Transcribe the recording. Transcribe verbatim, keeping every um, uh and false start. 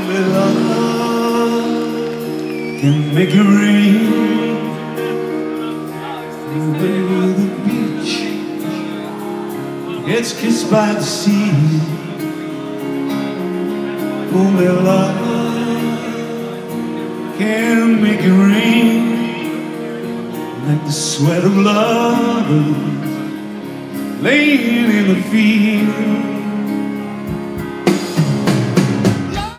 Only love can make it rain. Away with the beach gets kissed by the sea. Only love can make it rain. Like the sweat of lovers laying in the field.